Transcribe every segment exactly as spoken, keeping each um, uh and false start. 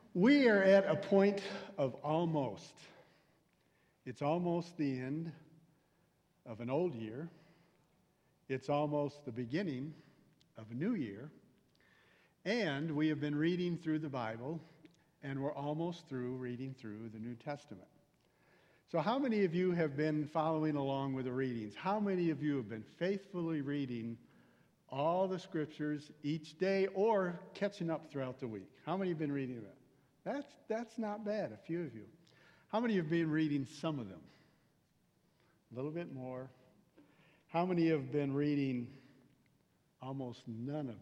We are at a point of almost. It's almost the end of an old year. It's almost the beginning of a new year. And we have been reading through the Bible, and we're almost through reading through the New Testament. So how many of you have been following along with the readings? How many of you have been faithfully reading all the scriptures each day or catching up throughout the week? How many have been reading that? That's, that's not bad, a few of you. How many have been reading some of them? A little bit more. How many have been reading almost none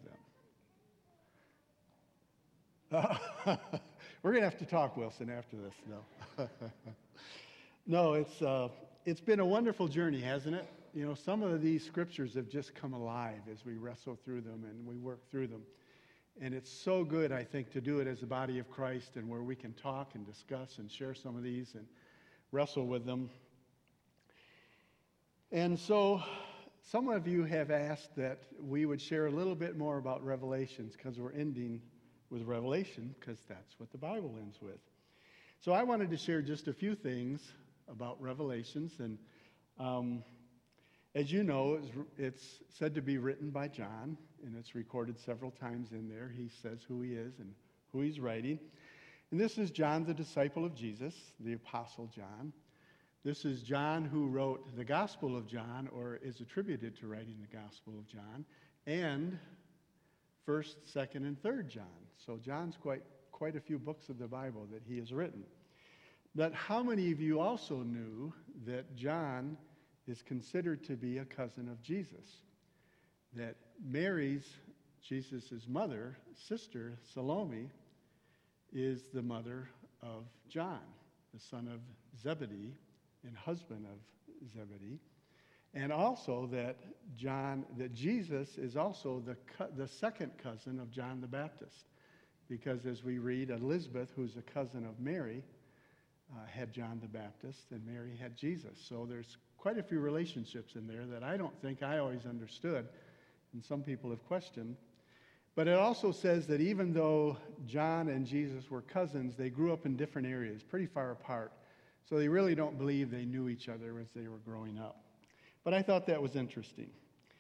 of them? Uh, we're going to have to talk, Wilson, after this. No, no, it's, uh, it's been a wonderful journey, hasn't it? You know, some of these scriptures have just come alive as we wrestle through them and we work through them. And it's so good, I think, to do it as a body of Christ and where we can talk and discuss and share some of these and wrestle with them. And so some of you have asked that we would share a little bit more about Revelations because we're ending with Revelation because that's what the Bible ends with. So I wanted to share just a few things about Revelations. And um, as you know, it's, it's said to be written by John, and it's recorded several times in there. He says who he is and who he's writing. And this is John, the disciple of Jesus, the Apostle John. This is John who wrote the Gospel of John, or is attributed to writing the Gospel of John, and first, second, and third John. So John's quite, quite a few books of the Bible that he has written. But how many of you also knew that John is considered to be a cousin of Jesus? That Mary's, Jesus' mother, sister, Salome, is the mother of John, the son of Zebedee and husband of Zebedee. And also that John, that Jesus is also the, the second cousin of John the Baptist. Because as we read, Elizabeth, who's a cousin of Mary, uh, had John the Baptist, and Mary had Jesus. So there's quite a few relationships in there that I don't think I always understood, and some people have questioned. But it also says that even though John and Jesus were cousins, they grew up in different areas, pretty far apart. So they really don't believe they knew each other as they were growing up. But I thought that was interesting.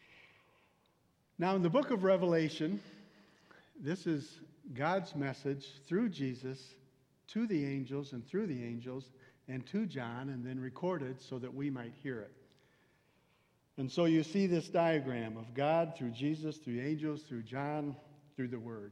Now in the book of Revelation, this is God's message through Jesus to the angels and through the angels and to John, and then recorded so that we might hear it. And so you see this diagram of God through Jesus, through angels, through John, through the Word.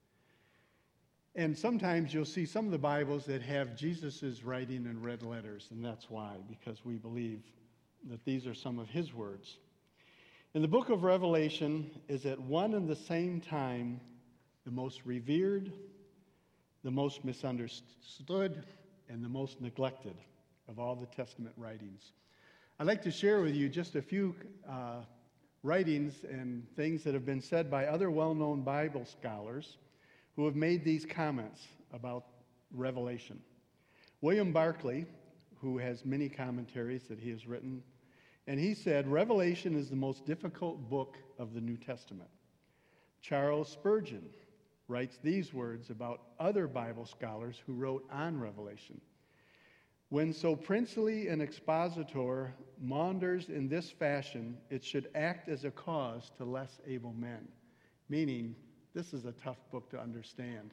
And sometimes you'll see some of the Bibles that have Jesus' writing in red letters, and that's why, because we believe that these are some of his words. And the book of Revelation is at one and the same time the most revered, the most misunderstood, and the most neglected of all the Testament writings. I'd like to share with you just a few uh, writings and things that have been said by other well-known Bible scholars who have made these comments about Revelation. William Barclay, who has many commentaries that he has written, and he said, Revelation is the most difficult book of the New Testament. Charles Spurgeon writes these words about other Bible scholars who wrote on Revelation. When so princely an expositor maunders in this fashion, it should act as a cause to less able men. Meaning, this is a tough book to understand.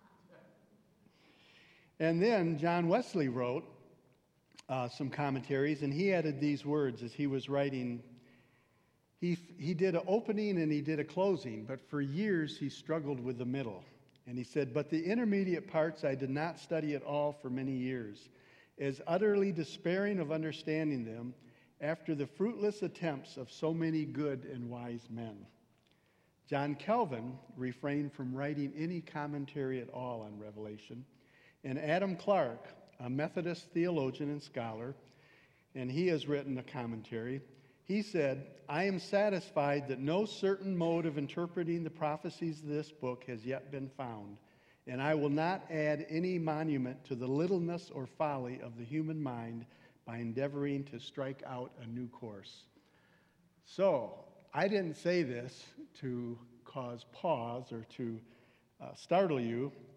And then John Wesley wrote uh, some commentaries, and he added these words as he was writing. He, he did an opening and he did a closing, but for years he struggled with the middle. And he said, but the intermediate parts I did not study at all for many years, as utterly despairing of understanding them after the fruitless attempts of so many good and wise men. John Calvin refrained from writing any commentary at all on Revelation. And Adam Clarke, a Methodist theologian and scholar, and he has written a commentary, he said, I am satisfied that no certain mode of interpreting the prophecies of this book has yet been found, and I will not add any monument to the littleness or folly of the human mind by endeavoring to strike out a new course. So, I didn't say this to cause pause or to uh, startle you,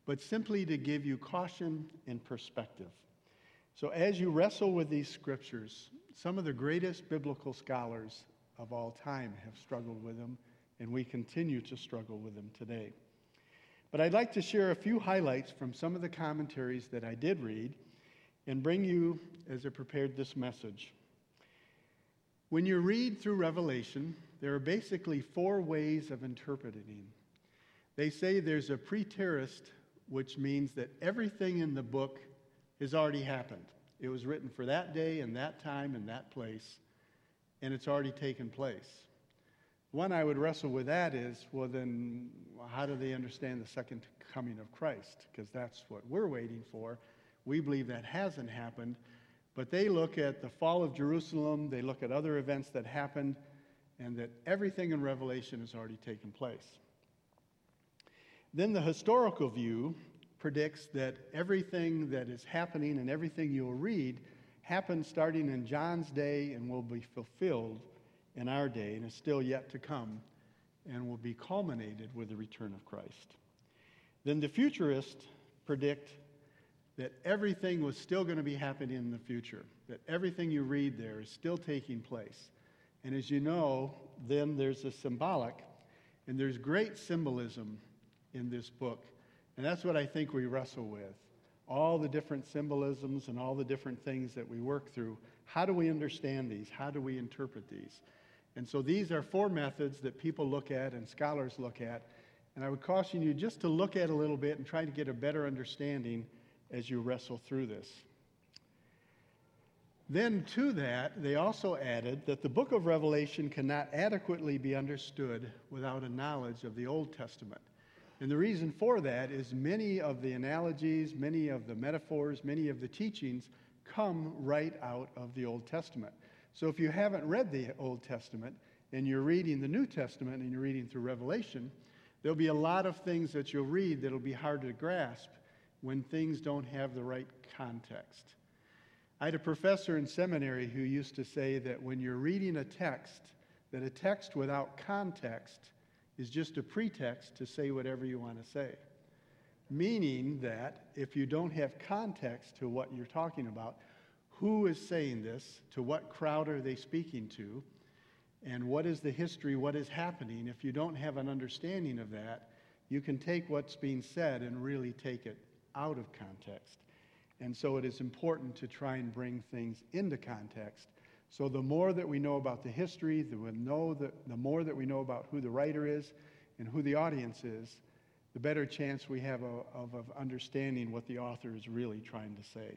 but simply to give you caution and perspective. So as you wrestle with these scriptures, some of the greatest biblical scholars of all time have struggled with them, and we continue to struggle with them today. But I'd like to share a few highlights from some of the commentaries that I did read and bring you as I prepared this message. When you read through Revelation, there are basically four ways of interpreting. They say there's a preterist, which means that everything in the book has already happened. It was written for that day and that time and that place, and it's already taken place. One I would wrestle with that is, well then, how do they understand the second coming of Christ? Because that's what we're waiting for. We believe that hasn't happened, but they look at the fall of Jerusalem, they look at other events that happened, and that everything in Revelation has already taken place. Then the historical view predicts that everything that is happening and everything you'll read happened starting in John's day and will be fulfilled in our day and is still yet to come and will be culminated with the return of Christ. Then the futurists predict that everything was still going to be happening in the future, that everything you read there is still taking place. And as you know, then there's a symbolic, and there's great symbolism in this book. And that's what I think we wrestle with. All the different symbolisms and all the different things that we work through. How do we understand these? How do we interpret these? And so these are four methods that people look at and scholars look at. And I would caution you just to look at a little bit and try to get a better understanding as you wrestle through this. Then to that, they also added that the book of Revelation cannot adequately be understood without a knowledge of the Old Testament. And the reason for that is many of the analogies, many of the metaphors, many of the teachings come right out of the Old Testament. So if you haven't read the Old Testament and you're reading the New Testament and you're reading through Revelation, there'll be a lot of things that you'll read that'll be hard to grasp when things don't have the right context. I had a professor in seminary who used to say that when you're reading a text, that a text without context is just a pretext to say whatever you want to say. Meaning that if you don't have context to what you're talking about, who is saying this, to what crowd are they speaking to, and what is the history, what is happening, if you don't have an understanding of that, you can take what's being said and really take it out of context. And so it is important to try and bring things into context. So the more that we know about the history, the, know that, the more that we know about who the writer is and who the audience is, the better chance we have of, of, of understanding what the author is really trying to say.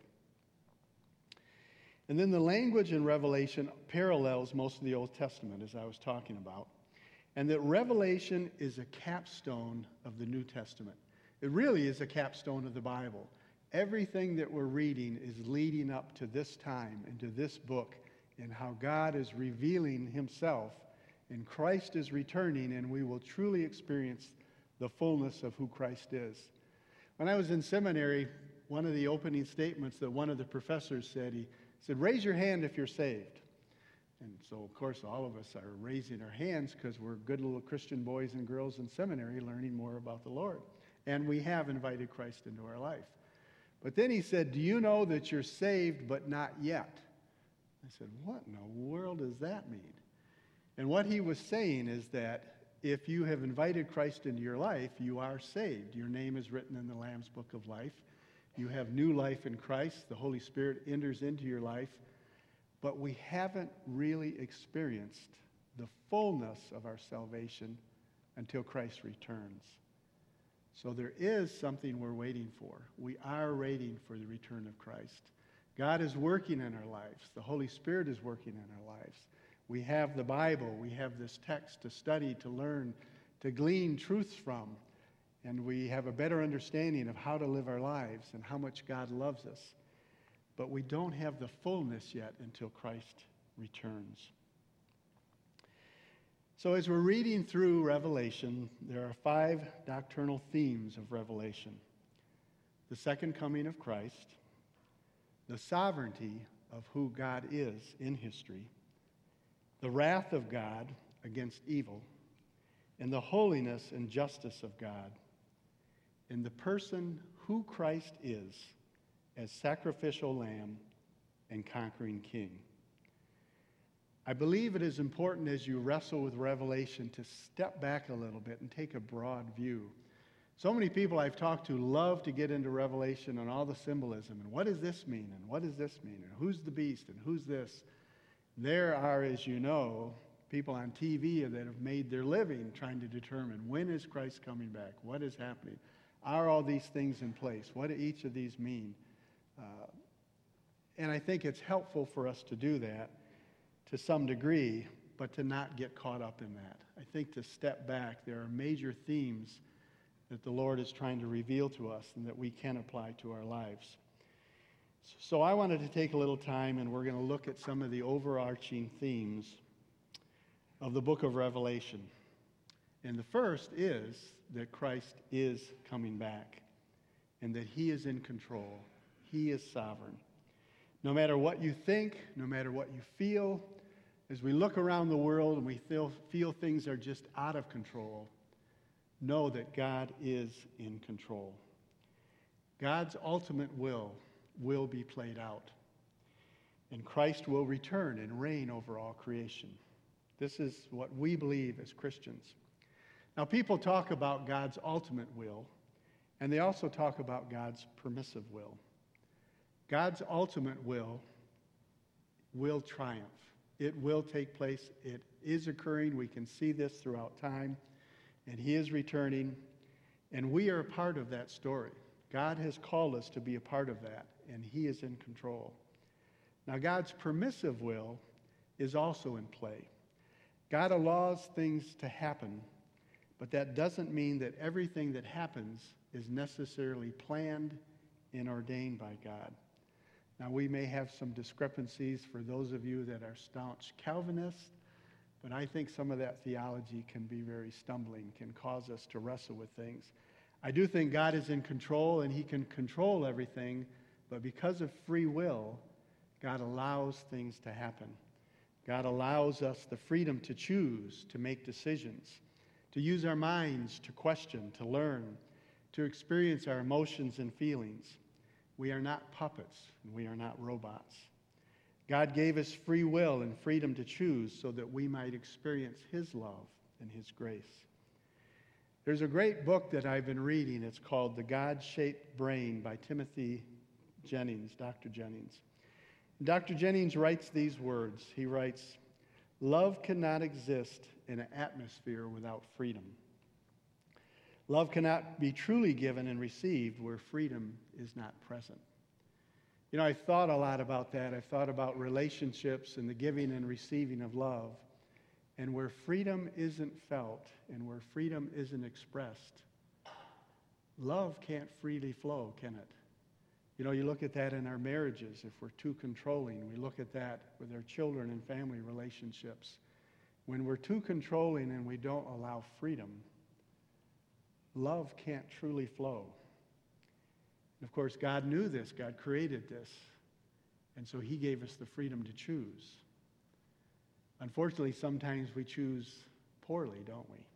And then the language in Revelation parallels most of the Old Testament, as I was talking about, and that Revelation is a capstone of the New Testament. It really is a capstone of the Bible. Everything that we're reading is leading up to this time and to this book and how God is revealing himself and Christ is returning and we will truly experience the fullness of who Christ is. When I was in seminary, one of the opening statements that one of the professors said, he said, "Raise your hand if you're saved." And so, of course, all of us are raising our hands because we're good little Christian boys and girls in seminary learning more about the Lord. And we have invited Christ into our life. But then he said, "Do you know that you're saved but not yet?" I said, "What in the world does that mean?" And what he was saying is that if you have invited Christ into your life, you are saved. Your name is written in the Lamb's Book of Life. You have new life in Christ. The Holy Spirit enters into your life. But we haven't really experienced the fullness of our salvation until Christ returns. So there is something we're waiting for. We are waiting for the return of Christ. God is working in our lives. The Holy Spirit is working in our lives. We have the Bible. We have this text to study, to learn, to glean truths from. And we have a better understanding of how to live our lives and how much God loves us. But we don't have the fullness yet until Christ returns. So as we're reading through Revelation, there are five doctrinal themes of Revelation. The second coming of Christ, the sovereignty of who God is in history, the wrath of God against evil, and the holiness and justice of God. in the person who Christ is as sacrificial lamb and conquering king. I believe it is important as you wrestle with Revelation to step back a little bit and take a broad view. So many people I've talked to love to get into Revelation and all the symbolism and what does this mean and what does this mean and who's the beast and who's this. There are, as you know, people on T V that have made their living trying to determine when is Christ coming back, what is happening, are all these things in place, what do each of these mean? Uh, and I think it's helpful for us to do that to some degree, but to not get caught up in that. I think to step back, there are major themes that the Lord is trying to reveal to us and that we can apply to our lives. So I wanted to take a little time, and we're going to look at some of the overarching themes of the book of Revelation. And the first is that Christ is coming back and that he is in control. He is sovereign. No matter what you think, no matter what you feel, as we look around the world and we feel, feel things are just out of control, know that God is in control. God's ultimate will will be played out, and Christ will return and reign over all creation. This is what we believe as Christians. Now, people talk about God's ultimate will, and they also talk about God's permissive will. God's ultimate will will triumph. It will take place. It is occurring. We can see this throughout time. And he is returning. And we are a part of that story. God has called us to be a part of that. And he is in control. Now, God's permissive will is also in play. God allows things to happen. But that doesn't mean that everything that happens is necessarily planned and ordained by God. Now, we may have some discrepancies for those of you that are staunch Calvinists, but I think some of that theology can be very stumbling, can cause us to wrestle with things. I do think God is in control and he can control everything, but because of free will, God allows things to happen. God allows us the freedom to choose, to make decisions, to use our minds to question, to learn, to experience our emotions and feelings. We are not puppets, and we are not robots. God gave us free will and freedom to choose so that we might experience his love and his grace. There's a great book that I've been reading. It's called The God-Shaped Brain by Timothy Jennings, Doctor Jennings. Doctor Jennings writes these words. He writes, "Love cannot exist in an atmosphere without freedom. Love cannot be truly given and received where freedom is not present." You know, I've thought a lot about that. I've thought about relationships and the giving and receiving of love. And where freedom isn't felt and where freedom isn't expressed, love can't freely flow, can it? You know, you look at that in our marriages. If we're too controlling, we look at that with our children and family relationships. When we're too controlling and we don't allow freedom, love can't truly flow. And of course, God knew this. God created this. And so he gave us the freedom to choose. Unfortunately, sometimes we choose poorly, don't we?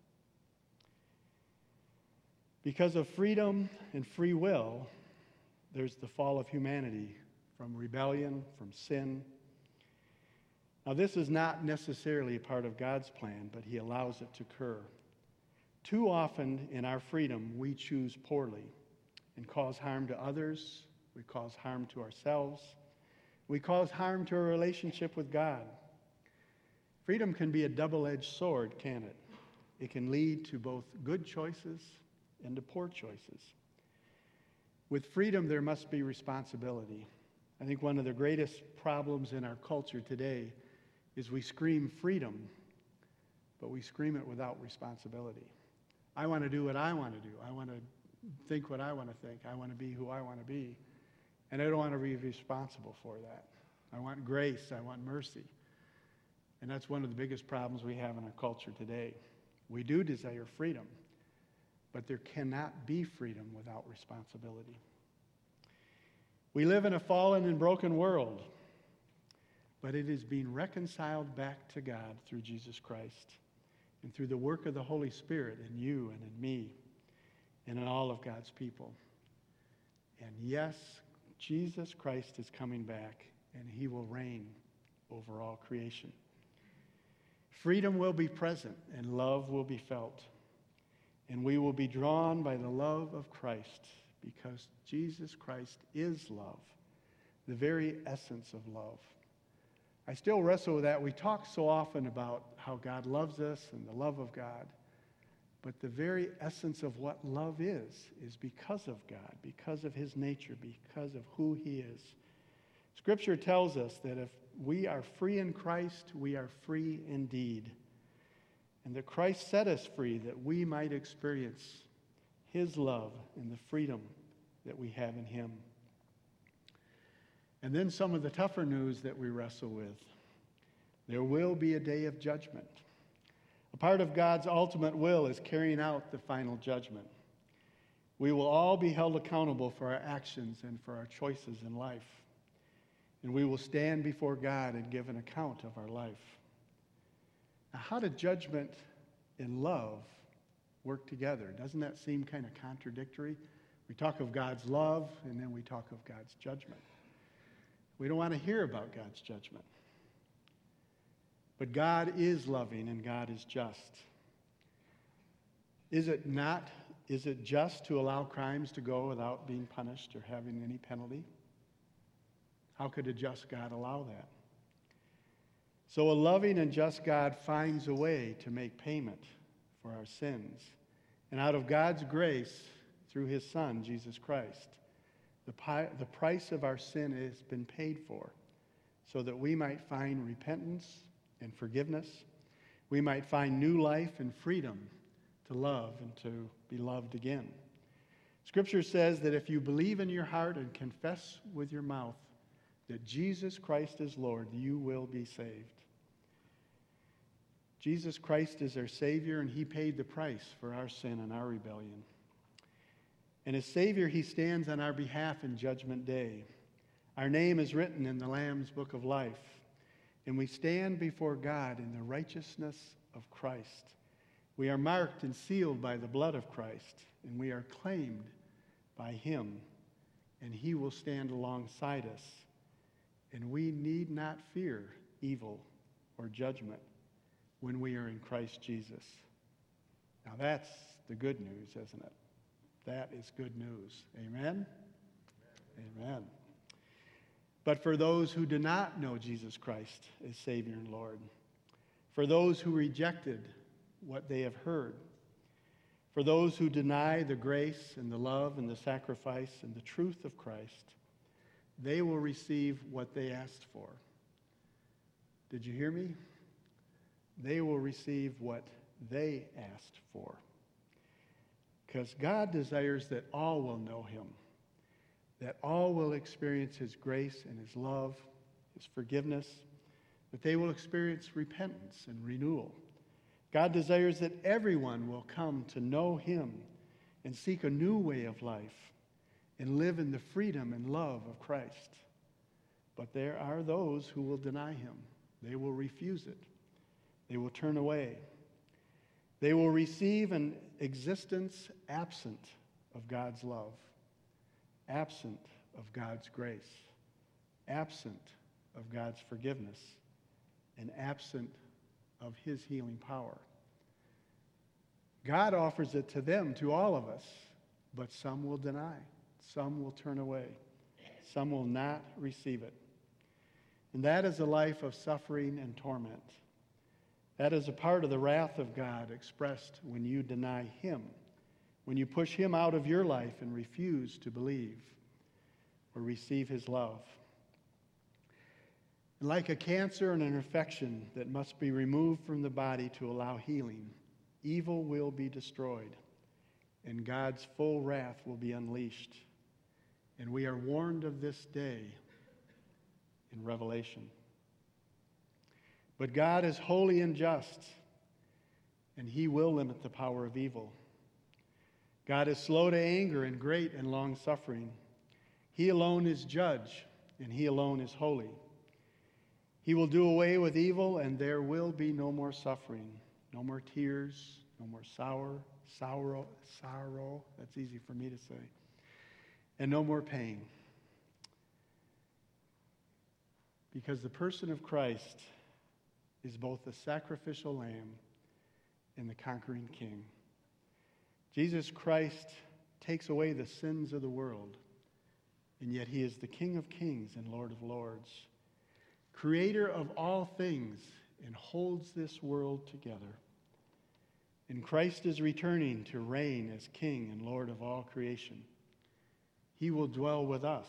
Because of freedom and free will, there's the fall of humanity from rebellion, from sin. Now, this is not necessarily a part of God's plan, but he allows it to occur. Too often in our freedom, we choose poorly and cause harm to others. We cause harm to ourselves. We cause harm to our relationship with God. Freedom can be a double-edged sword, can't it? It can lead to both good choices and to poor choices. With freedom, there must be responsibility. I think one of the greatest problems in our culture today is we scream freedom, but we scream it without responsibility. I want to do what I want to do. I want to think what I want to think. I want to be who I want to be. And I don't want to be responsible for that. I want grace. I want mercy. And that's one of the biggest problems we have in our culture today. We do desire freedom, but there cannot be freedom without responsibility. We live in a fallen and broken world, but it is being reconciled back to God through Jesus Christ and through the work of the Holy Spirit in you and in me. and in all of God's people. And yes, Jesus Christ is coming back, and he will reign over all creation. Freedom will be present, and love will be felt. And we will be drawn by the love of Christ, because Jesus Christ is love, the very essence of love. I still wrestle with that. We talk so often about how God loves us and the love of God. But the very essence of what love is, is because of God, because of his nature, because of who he is. Scripture tells us that if we are free in Christ, we are free indeed. And that Christ set us free that we might experience his love and the freedom that we have in him. And then some of the tougher news that we wrestle with. There will be a day of judgment. A part of God's ultimate will is carrying out the final judgment. We will all be held accountable for our actions and for our choices in life. And we will stand before God and give an account of our life. Now, how do judgment and love work together? Doesn't that seem kind of contradictory? We talk of God's love, and then we talk of God's judgment. We don't want to hear about God's judgment. But God is loving and God is just. Is it not, is it just to allow crimes to go without being punished or having any penalty? How could a just God allow that? So a loving and just God finds a way to make payment for our sins. And out of God's grace, through his Son, Jesus Christ, the, pi- the price of our sin has been paid for so that we might find repentance and forgiveness. We might find new life and freedom to love and to be loved again. Scripture says that if you believe in your heart and confess with your mouth that Jesus Christ is Lord, you will be saved. Jesus Christ is our Savior, and he paid the price for our sin and our rebellion. And as Savior, he stands on our behalf in Judgment Day. Our name is written in the Lamb's Book of Life, and we stand before God in the righteousness of Christ. We are marked and sealed by the blood of Christ, and we are claimed by him, and he will stand alongside us. And we need not fear evil or judgment when we are in Christ Jesus. Now that's the good news, isn't it? That is good news. Amen? Amen. Amen. But for those who do not know Jesus Christ as Savior and Lord, for those who rejected what they have heard, for those who deny the grace and the love and the sacrifice and the truth of Christ, they will receive what they asked for. Did you hear me? They will receive what they asked for. Because God desires that all will know him, that all will experience his grace and his love, his forgiveness, that they will experience repentance and renewal. God desires that everyone will come to know him and seek a new way of life and live in the freedom and love of Christ. But there are those who will deny him. They will refuse it. They will turn away. They will receive an existence absent of God's love, absent of God's grace, absent of God's forgiveness, and absent of his healing power. God offers it to them, to all of us, but some will deny. Some will turn away. Some will not receive it. And that is a life of suffering and torment. That is a part of the wrath of God expressed when you deny him, when you push him out of your life and refuse to believe or receive his love. Like a cancer and an infection that must be removed from the body to allow healing, evil will be destroyed, and God's full wrath will be unleashed. And we are warned of this day in Revelation. But God is holy and just, and he will limit the power of evil. God is slow to anger and great in long suffering. He alone is judge, and he alone is holy. He will do away with evil, and there will be no more suffering, no more tears, no more sour, sorrow, sorrow, that's easy for me to say, and no more pain. Because the person of Christ is both the sacrificial lamb and the conquering king. Jesus Christ takes away the sins of the world, and yet he is the King of kings and Lord of lords, creator of all things, and holds this world together. And Christ is returning to reign as King and Lord of all creation. He will dwell with us,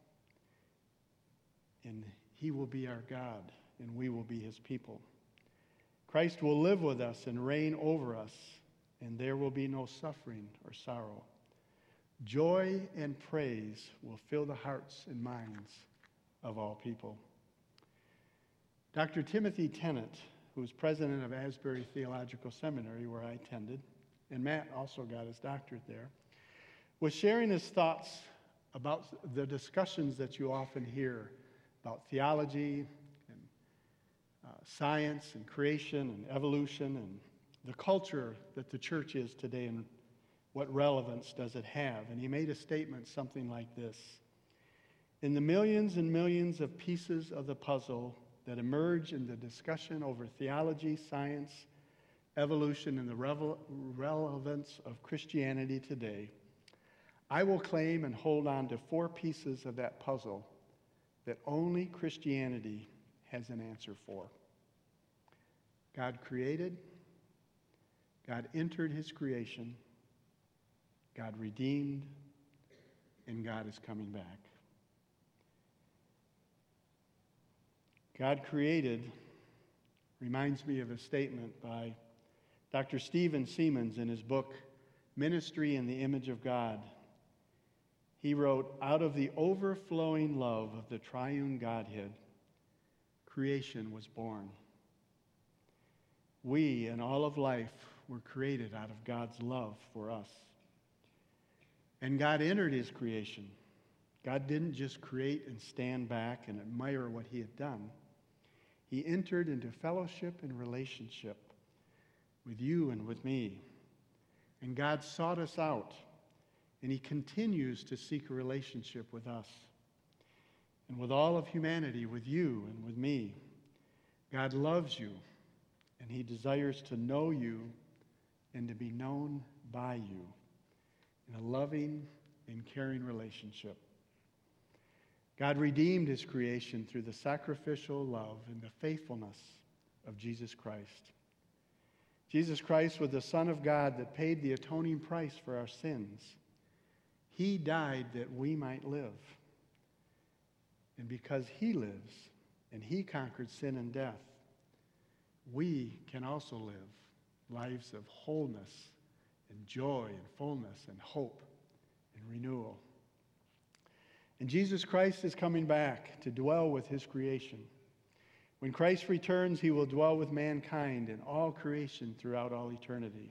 and he will be our God, and we will be his people. Christ will live with us and reign over us, and there will be no suffering or sorrow. Joy and praise will fill the hearts and minds of all people. Doctor Timothy Tennant, who was president of Asbury Theological Seminary, where I attended, and Matt also got his doctorate there, was sharing his thoughts about the discussions that you often hear about theology and uh, science and creation and evolution and the culture that the church is today and what relevance does it have. And he made a statement something like this: in the millions and millions of pieces of the puzzle that emerge in the discussion over theology, science, evolution, and the revel- relevance of Christianity today, I will claim and hold on to four pieces of that puzzle that only Christianity has an answer for. God created, God entered his creation, God redeemed, and God is coming back. God created reminds me of a statement by Doctor Stephen Siemens in his book, Ministry in the Image of God. He wrote, out of the overflowing love of the triune Godhead, creation was born. We and all of life were created out of God's love for us. And God entered his creation. God didn't just create and stand back and admire what he had done. He entered into fellowship and relationship with you and with me. And God sought us out, and he continues to seek a relationship with us and with all of humanity, with you and with me. God loves you, and he desires to know you and to be known by you in a loving and caring relationship. God redeemed his creation through the sacrificial love and the faithfulness of Jesus Christ. Jesus Christ was the Son of God that paid the atoning price for our sins. He died that we might live. And because he lives and he conquered sin and death, we can also live lives of wholeness and joy and fullness and hope and renewal. And Jesus Christ is coming back to dwell with his creation. When Christ returns, he will dwell with mankind and all creation throughout all eternity.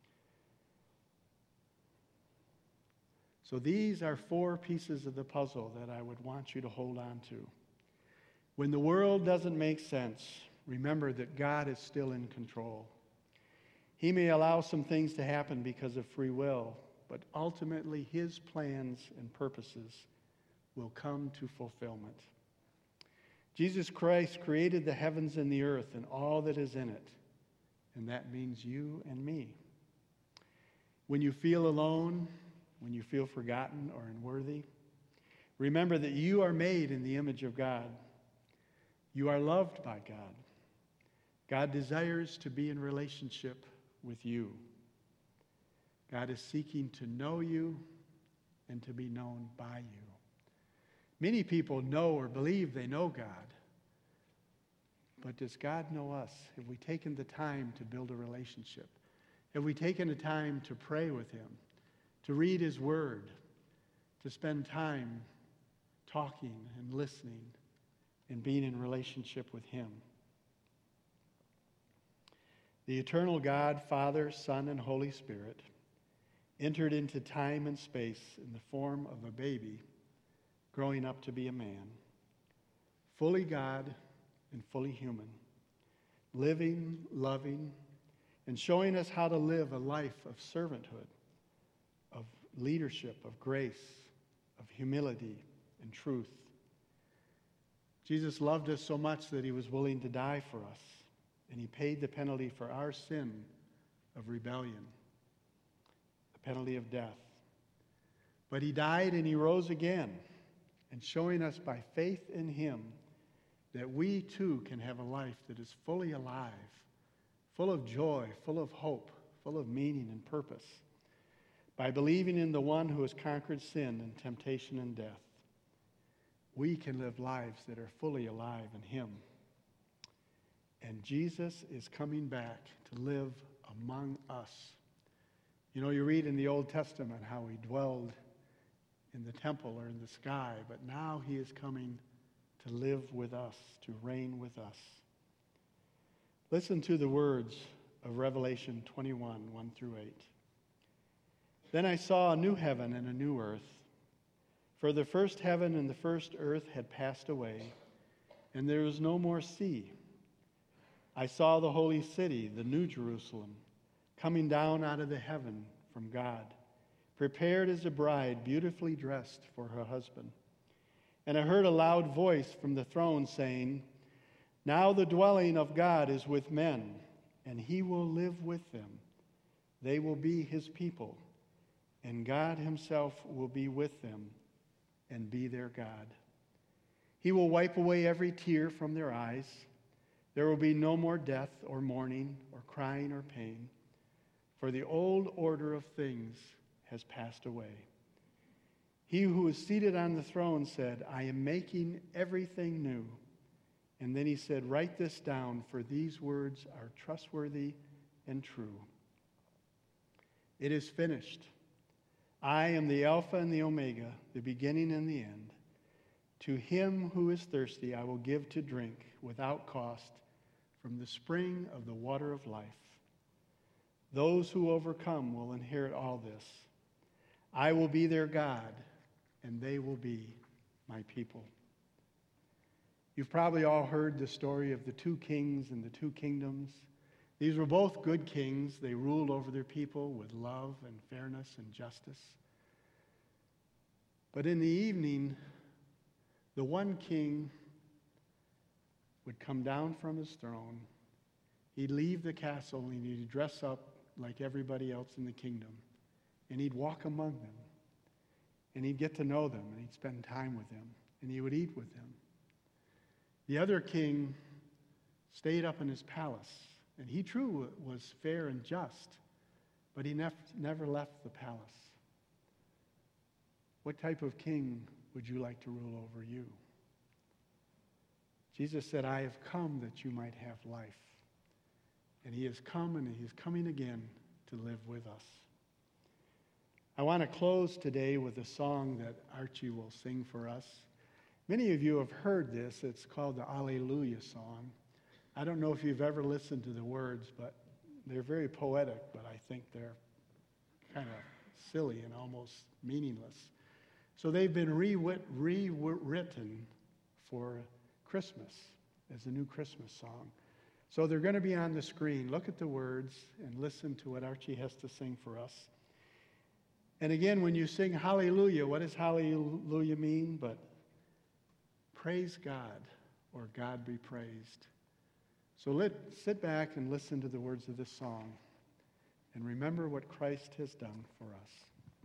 So these are four pieces of the puzzle that I would want you to hold on to. When the world doesn't make sense, remember that God is still in control. He may allow some things to happen because of free will, but ultimately his plans and purposes will come to fulfillment. Jesus Christ created the heavens and the earth and all that is in it, and that means you and me. When you feel alone, when you feel forgotten or unworthy, remember that you are made in the image of God. You are loved by God. God desires to be in relationship with you. God is seeking to know you and to be known by you. Many people know or believe they know God. But does God know us? Have we taken the time to build a relationship? Have we taken the time to pray with him, to read his word, to spend time talking and listening and being in relationship with him? The eternal God, Father, Son, and Holy Spirit entered into time and space in the form of a baby growing up to be a man, fully God and fully human, living, loving, and showing us how to live a life of servanthood, of leadership, of grace, of humility and truth. Jesus loved us so much that he was willing to die for us, and he paid the penalty for our sin of rebellion, the penalty of death. But he died and he rose again, and showing us by faith in him that we too can have a life that is fully alive, full of joy, full of hope, full of meaning and purpose, by believing in the one who has conquered sin and temptation and death. We can live lives that are fully alive in him. And Jesus is coming back to live among us. You know, you read in the Old Testament how he dwelled in the temple or in the sky, but now he is coming to live with us, to reign with us. Listen to the words of Revelation twenty-one, one through eight. Then I saw a new heaven and a new earth, for the first heaven and the first earth had passed away, and there was no more sea. I saw the holy city, the new Jerusalem, coming down out of the heaven from God, prepared as a bride beautifully dressed for her husband. And I heard a loud voice from the throne saying, "Now the dwelling of God is with men, and he will live with them. They will be his people, and God himself will be with them and be their God. He will wipe away every tear from their eyes. There will be no more death or mourning or crying or pain, for the old order of things has passed away." He who was seated on the throne said, "I am making everything new." And then he said, "Write this down, for these words are trustworthy and true." It is finished. I am the Alpha and the Omega, the beginning and the end. To him who is thirsty, I will give to drink without cost from the spring of the water of life. Those who overcome will inherit all this. I will be their God, and they will be my people. You've probably all heard the story of the two kings and the two kingdoms. These were both good kings. They ruled over their people with love and fairness and justice. But in the evening, the one king would come down from his throne. He'd leave the castle and he'd dress up like everybody else in the kingdom. And he'd walk among them. And he'd get to know them, and he'd spend time with them, and he would eat with them. The other king stayed up in his palace, and he too was fair and just, but he nef- never left the palace. What type of king would you like to rule over you? Jesus said, "I have come that you might have life." And he has come, and he is coming again to live with us. I want to close today with a song that Archie will sing for us. Many of you have heard this. It's called the Alleluia song. I don't know if you've ever listened to the words, but they're very poetic, but I think they're kind of silly and almost meaningless. So they've been rewrit- rewritten for Christmas as a new Christmas song. So they're going to be on the screen. Look at the words and listen to what Archie has to sing for us. And again, when you sing hallelujah, what does hallelujah mean? But praise God, or God be praised. So let sit back and listen to the words of this song and remember what Christ has done for us.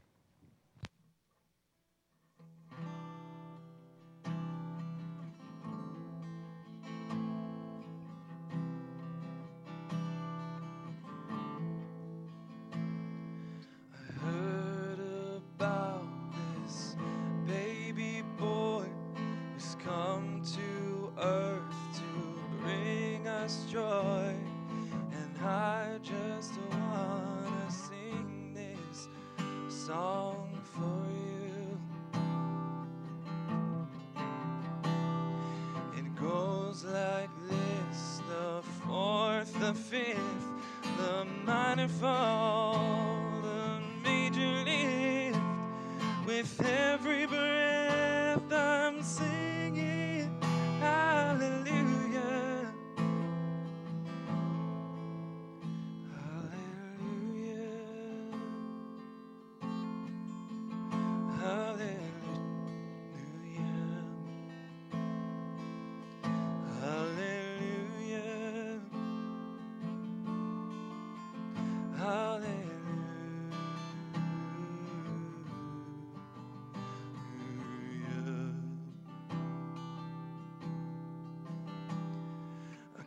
The fifth, the minor fall, the major lift. With every breath I'm singing hallelujah,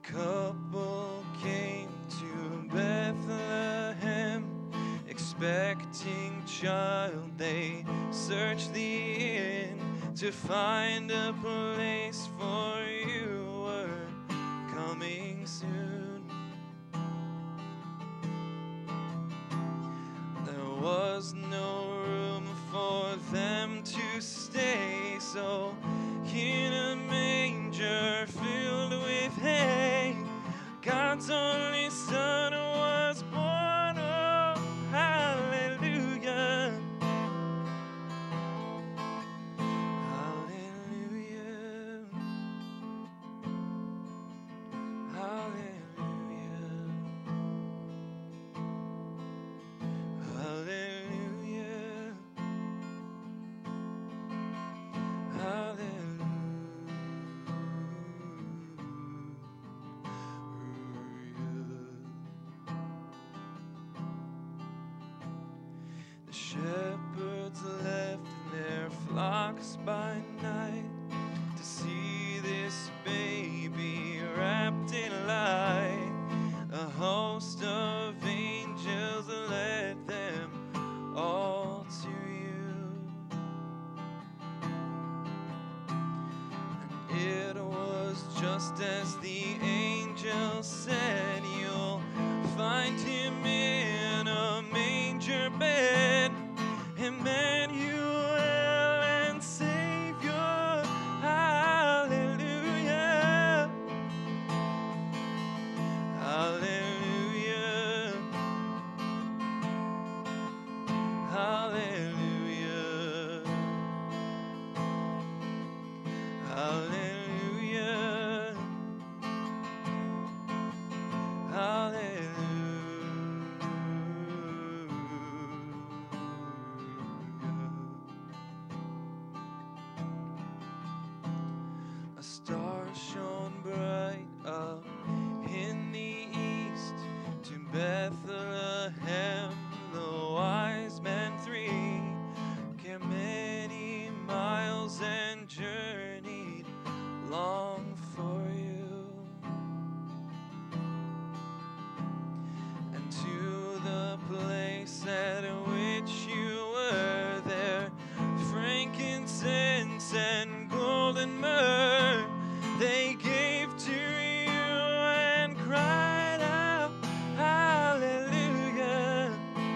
couple came to Bethlehem, expecting child. They searched the inn to find a place, for you were coming soon. There was no room for them to stay, so in a manger filled with hay, God's only Son was born. Oh, hallelujah. Hallelujah. Hallelujah. Hallelujah. The shepherds left their flocks by night to see this baby wrapped in light. A host of angels led them all to you. And it was just as the angel said, you'll find him in a manger bed, Emmanuel and Savior. Hallelujah. Hallelujah. Hallelujah. Hallelujah. A star shone bright up in the east. To Bethlehem the wise men three came many miles and journeyed long for you. And to the place at which you were there, frankincense and golden myrrh they gave to you and cried out, hallelujah.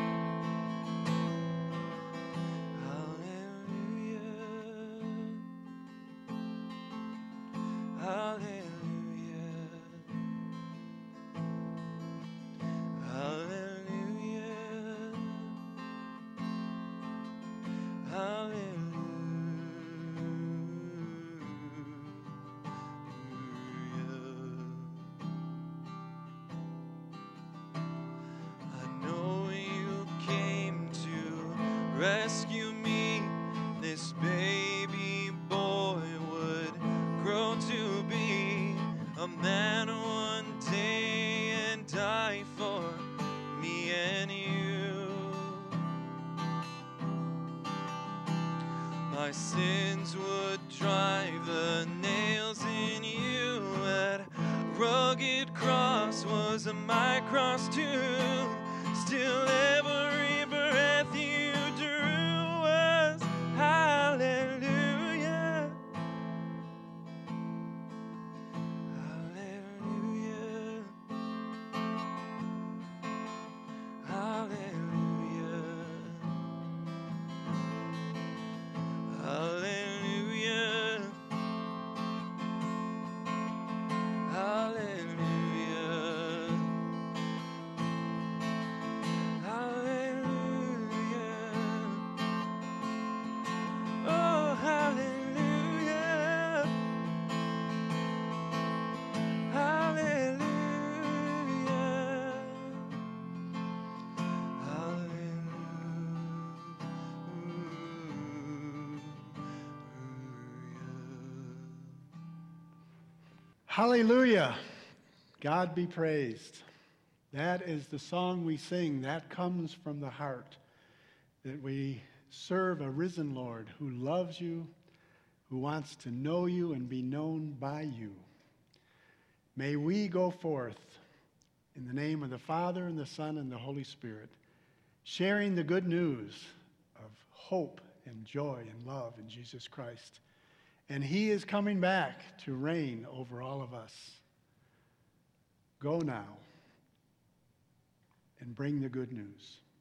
Hallelujah. Hallelujah. Hallelujah. Hallelujah. I know you came to rescue me. This baby boy would grow to be a man one day and die for me and you. My sins would drive the nails in you. That rugged cross was my cross too. Still every breath you drew was hallelujah. Hallelujah. Hallelujah. Hallelujah. Hallelujah. Hallelujah. Oh, hallelujah. Hallelujah. Hallelujah. God be praised. That is the song we sing. That comes from the heart. That we serve a risen Lord who loves you, who wants to know you and be known by you. May we go forth in the name of the Father and the Son and the Holy Spirit, sharing the good news of hope and joy and love in Jesus Christ. And he is coming back to reign over all of us. Go now and bring the good news.